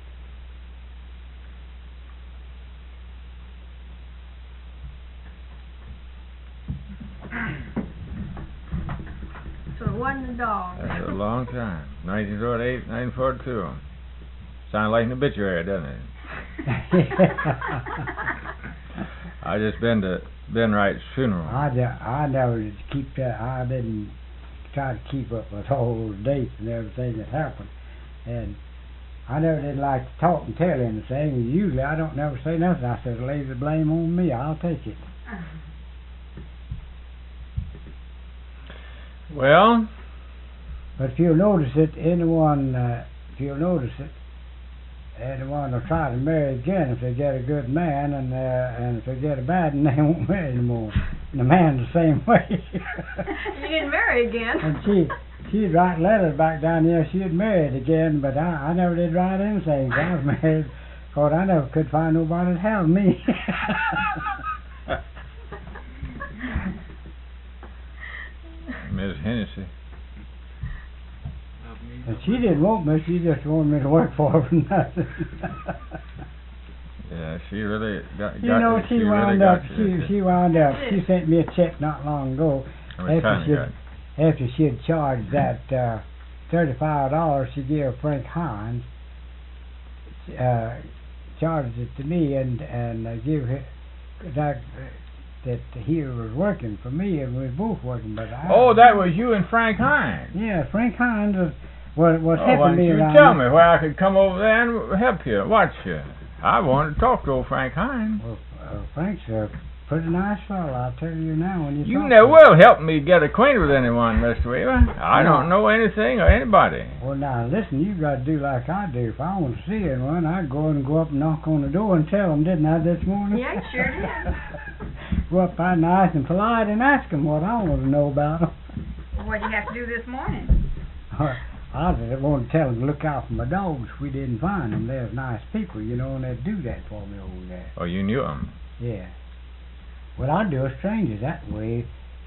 So it wasn't a dog. That's a long time. 1938, 1942. Sounds like an obituary, doesn't it? I just been to Ben Wright's funeral. I never did keep that. I didn't try to keep up with all those dates and everything that happened. And I never did like to talk and tell anything. Usually I don't never say nothing. I said, lay the blame on me. I'll take it. Well, but if you'll notice it, anyone will try to marry again if they get a good man, and if they get a bad one, they won't marry anymore. And the man's the same way. You didn't marry again. And she'd write letters back down here. She'd married again, but I never did write anything. I was married, because I never could find nobody to have me. Miss Hennessy. And she didn't want me. She just wanted me to work for her for nothing. Yeah, she really got you know, she wound up. She sent me a check not long ago. After she had charged that $35, she gave Frank Hines, charged it to me, and give it that he was working for me, and we were both working. But that was you and Frank Hines. Yeah, Frank Hines was helping me around. You tell me where I could come over there and help you, watch you. I wanted to talk to old Frank Hines. Well, Frank's a pretty nice fellow, I'll tell you now. When you never will help me get acquainted with anyone, Mr. Weaver. I don't know anything or anybody. Well, now, listen, you've got to do like I do. If I want to see anyone, I'd go and go up and knock on the door and tell them, didn't I, this morning? Yeah, sure did. Go up there nice and polite and ask them what I want to know about them. Well, what did you have to do this morning? I just wanted to tell them to look out for my dogs if we didn't find them. They're nice people, you know, and they'd do that for me over there. Oh, you knew them? Yeah. Well, I'd do a stranger that way.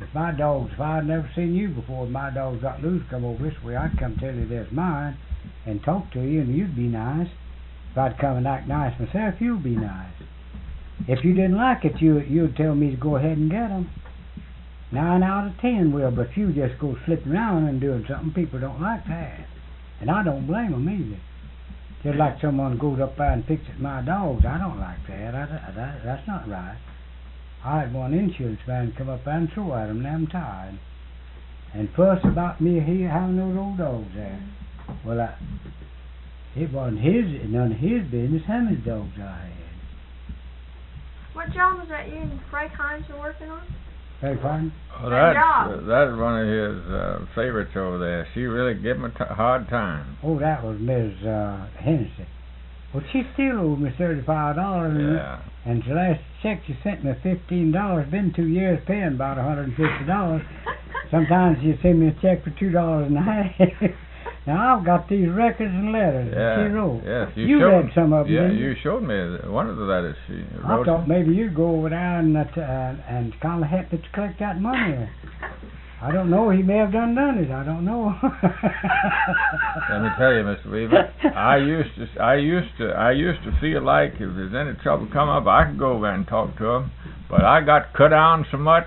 If I'd never seen you before, if my dogs got loose, come over this way, I'd come tell you there's mine and talk to you, and you'd be nice. If I'd come and act nice myself, you'd be nice. If you didn't like it, you'd tell me to go ahead and get 'em. 9 out of 10 will, but if you just go slipping around and doing something, people don't like that. And I don't blame 'em either. Just like someone goes up there and fixes my dogs, I don't like that. That's not right. I had one insurance man come up there and throw at 'em, and I'm tired. And fuss about me here having those old dogs there. Well, it wasn't none of his business how many dogs I had. What job was that you and Frank Hines were working on? Beg pardon? Well, That job. that's one of his favorites over there. She really gave him a hard time. Oh, that was Ms. Hennessy. Well, she still owed me $35, Yeah. and the last check she sent me $15. Been 2 years paying about $150. Sometimes she send me a check for $2.50. Now I've got these records and letters that she wrote. Yes, You read some of them. Yeah, didn't you showed me one of the letters she I wrote. thought maybe you'd go over there and kind of help me to collect that money. I don't know. He may have done it. I don't know. Let me tell you, Mr. Weaver, I used to feel like if there's any trouble come up, I could go over and talk to him, but I got cut down so much.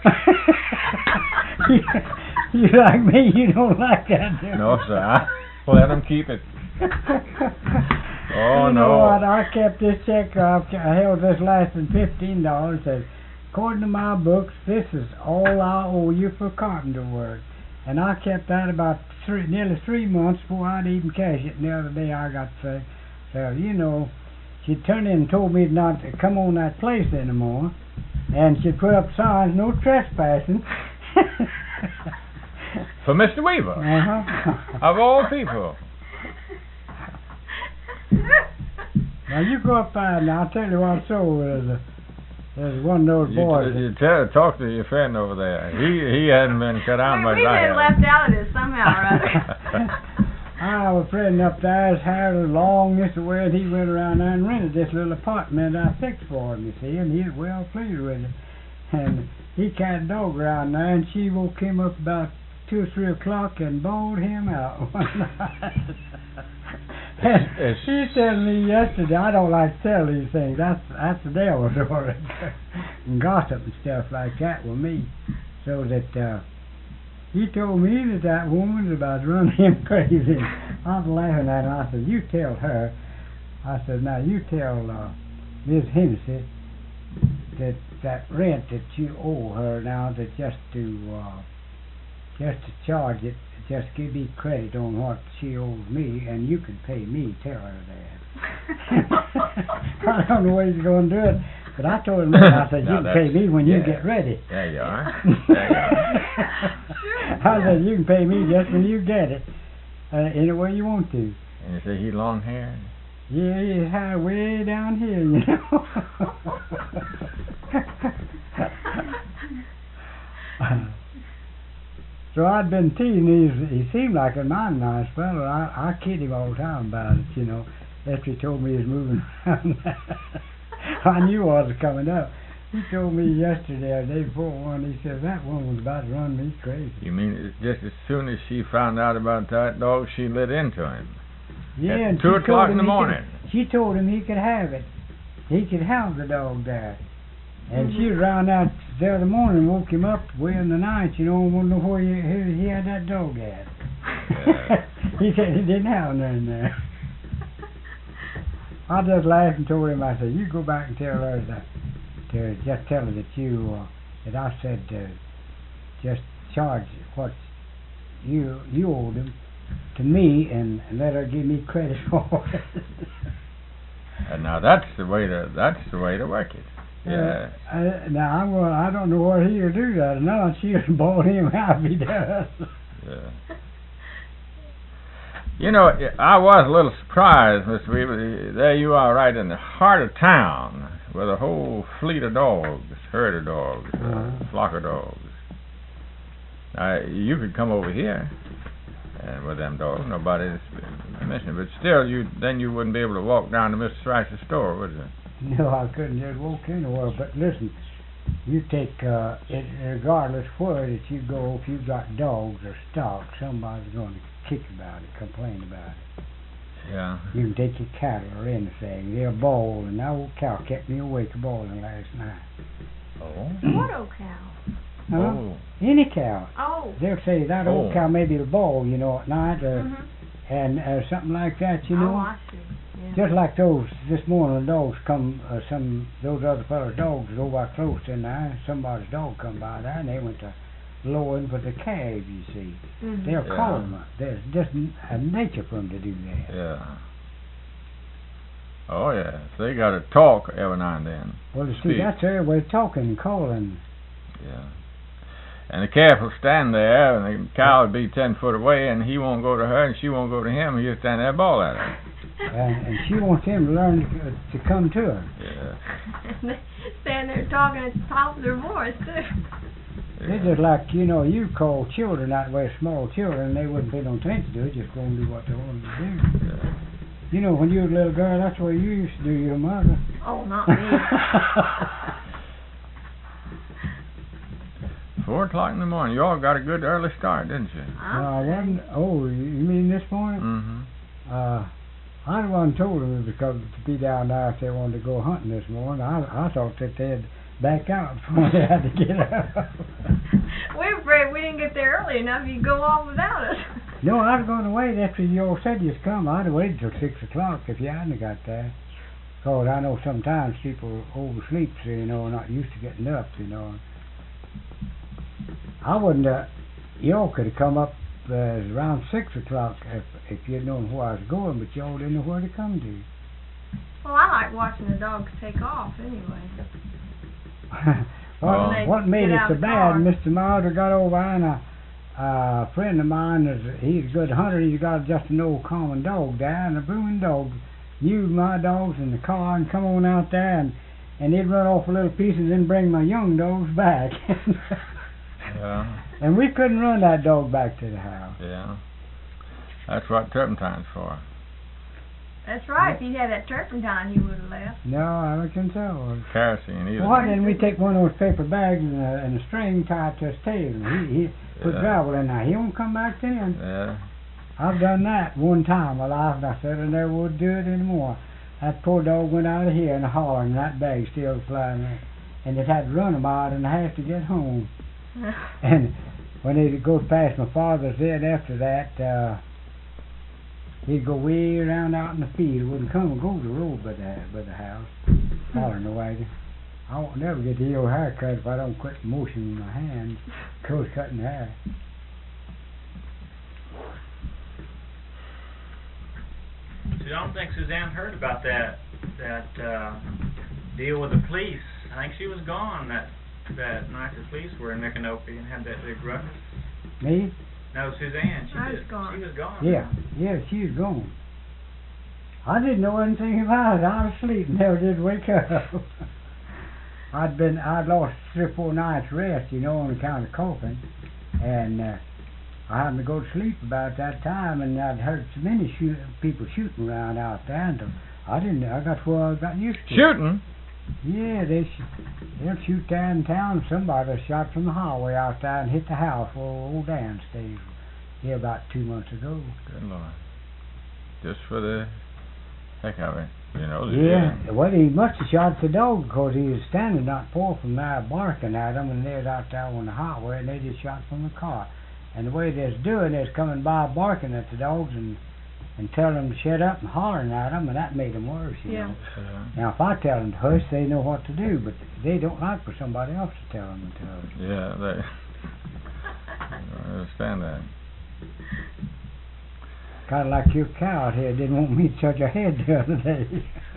You like me? You don't like that, do you? No, sir. I let him keep it. Oh, you know no. what? I kept this check. I held this last than $15. Says, according to my books, this is all I owe you for carpenter work. And I kept that about nearly 3 months before I'd even cash it. And the other day I got to say, so, you know, she turned in and told me not to come on that place anymore. And she put up signs, no trespassing. For Mr. Weaver? Uh-huh. Of all people. Now you go up there and I'll tell you what, there's one of those boys. Talk to your friend over there. He hadn't been cut out much. We've been left out of this somehow or other. I have a friend up there, his hair was long this way, and he went around there and rented this little apartment I fixed for him, you see, and he was well pleased with it. And he cat a dog around there, and she woke him up about 2 or 3 o'clock and bawled him out one night. He said to me yesterday, I don't like to tell these things, that's the devil's story, and gossip and stuff like that with me, so that he told me that woman's about to run him crazy. I was laughing at him. I said, you tell her. I said, now you tell Ms. Hennessy that rent that you owe her now, that just to charge it, just give me credit on what she owes me, and you can pay me. Tell her that. I don't know what he's going to do it, but I told him, I said, you can pay me when you get ready. There you are. There you are. I said, you can pay me just when you get it, any way you want to. And you say he's long haired? Yeah, he's hair way down here, you know. So I'd been teasing him. He seemed like a mighty nice fellow. I kid him all the time about it, you know, after he told me he was moving around. I knew I was coming up. He told me yesterday or the day before one, he said, that woman was about to run me crazy. You mean just as soon as she found out about that dog, she lit into him? Yeah, at 2 o'clock in the morning. She told him he could have it. He could have the dog there. And she was around out the other morning, woke him up way in the night, you know, and wanted to know where he had that dog at. Yeah. He said he didn't have none there. I just laughed and told him, I said, you go back and tell her just tell her that that I said, just charge what you owed him to me and let her give me credit for it. And now that's the way to work it. Yeah. I don't know what he'll do that. No, she'll bawl him out if he does. Yeah. You know, I was a little surprised, Mr. Weaver. There you are, right in the heart of town, with a whole fleet of dogs, herd of dogs, flock of dogs. Now, you could come over here and with them dogs, nobody's mentioned, but still, you wouldn't be able to walk down to Mr. Thrasher's store, would you? No, I couldn't just walk anywhere. But listen, You take, it, regardless where that you go, if you've got dogs or stock, somebody's going to kick about it, complain about it. Yeah. You can take your cattle or anything, they'll bawl, and that old cow kept me awake bawling last night. Oh. What old cow? Huh? Oh. Any cow. Oh. They'll say that Oh. old cow maybe will bawl, you know, at night, and something like that, you know. Oh, I see. Yeah. Just like those, this morning, the dogs come, those other fellas' dogs was over close in there, somebody's dog come by there, and they went to lowing for the calves, you see. They'll Yeah. call them. There's just a nature for them to do that. Yeah. Oh yeah. So they got to talk every now and then. Well, you see, Speak. that's their way of talking, calling. Yeah. And the calf will stand there, and the cow will be 10 foot away, and he won't go to her, and she won't go to him, and he'll stand there and bawl at her. And she wants him to learn to come to her. Yeah. And they stand there talking at the top of their voice, too. They're just like, you know, you call children that way, small children, they wouldn't pay no attention to it, just go and do what they want to do. Yeah. You know, when you were a little girl, that's what you used to do, your mother. Oh, not me. 4 o'clock in the morning. You all got a good early start, didn't you? I wasn't, oh, you mean this morning? Mm-hmm. I the one told them because to be down there if they wanted to go hunting this morning. I thought that they'd back out before they had to get up. We're afraid we didn't get there early enough, you'd go off without us. No, I was going to wait after you all said you'd come. I'd have waited till 6 o'clock if you hadn't got there. Because I know sometimes people oversleep, so, you know, not used to getting up, you know. I wouldn't, y'all could have come up around 6 o'clock if you'd known where I was going, but y'all didn't know where to come to. Well, I like watching the dogs take off anyway. Well, When they what made get it out so of the bad, car. Mr. Milder got over and a friend of mine, he's a good hunter, he's got just an old common dog there, and a booming dog used my dogs in the car and come on out there, and they'd run off a little piece and then bring my young dogs back. Yeah. And we couldn't run that dog back to the house. Yeah. That's what turpentine's for. That's right, if you'd had that turpentine, you would have left. No, I reckon so. Kerosene either. Well, why didn't we take one of those paper bags and a string tied to his tail? He put Yeah. gravel in there. He won't come back then. Yeah. I've done that one time in my life, and I said I never would do it anymore. That poor dog went out of here in a holler, and that bag still flying there. And it had to run a mile and a half to get home. And when it goes past my father's head after that, he'd go way around out in the field. Wouldn't come and go to the road by the house, hollering the wagon. I won't never get the old haircut if I don't quit motioning my hands, close cutting hair. So I don't think Suzanne heard about that deal with the police. I think she was gone that night the police were in Micanopy and had that big ruckus. Me? No, Suzanne. I was gone. She was gone. Yeah, she was gone. I didn't know anything about it. I was asleep and never did wake up. I'd lost 3 or 4 nights rest, you know, on account of coughing, and I happened to go to sleep about that time, and I'd heard so many people shooting around out there, and I got where I got used to it. Shooting? Yeah, they'll shoot there in town. Somebody was shot from the highway out there and hit the house where old Dan stays. Yeah, about 2 months ago. Good Lord. Just for the heck of it. You know, Yeah, well, he must have shot the dog because he was standing not far from there barking at them, and they was out there on the highway, and they just shot from the car. And the way they was doing, they was coming by barking at the dogs and telling them to shut up and hollering at them, and that made them worse, you know. Now, if I tell them to hush, they know what to do, but they don't like for somebody else to tell them to hush. Yeah, they I understand that. Kind of like your cow out here didn't want me to touch her head the other day.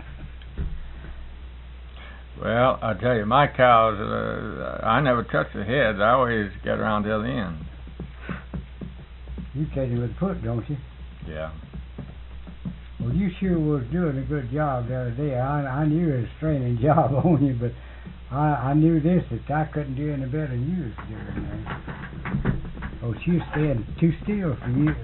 Well, I tell you, my cows, I never touch the head. I always get around to the end. You catch him with the foot, don't you? Yeah. Well, you sure was doing a good job the other day. I knew it was a straining job on you, but I knew this, that I couldn't do any better than you was doing there. Oh, she was staying too still for you.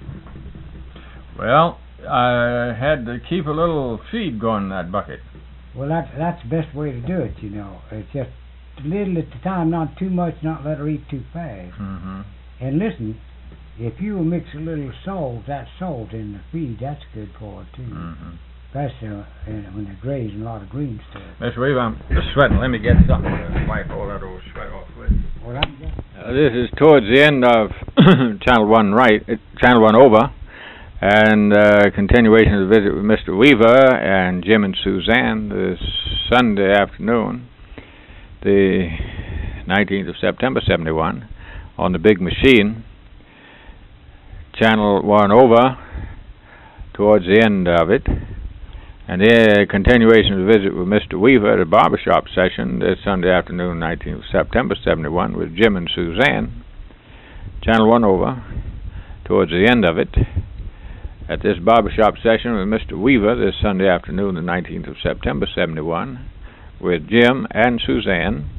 Well, I had to keep a little feed going in that bucket. Well, that's the best way to do it, you know. It's just a little at the time, not too much, not let her eat too fast. Mm-hmm. And listen, if you will mix a little salt, that salt in the feed, that's good for it too. Mm-hmm. Especially when they're grazing a lot of green stuff. Mr. Weaver, I'm just sweating. Let me get something to wipe all that old sweat off with. Well, This is towards the end of Channel 1 Channel 1 over, and continuation of the visit with Mr. Weaver and Jim and Suzanne this Sunday afternoon, the 19th of September, 71, on the big machine. Channel 1 over, towards the end of it, and the continuation of the visit with Mr. Weaver at a barbershop session this Sunday afternoon, 19th of September, 71, with Jim and Suzanne. Channel 1 over, towards the end of it, at this barbershop session with Mr. Weaver this Sunday afternoon, the 19th of September, 71, with Jim and Suzanne.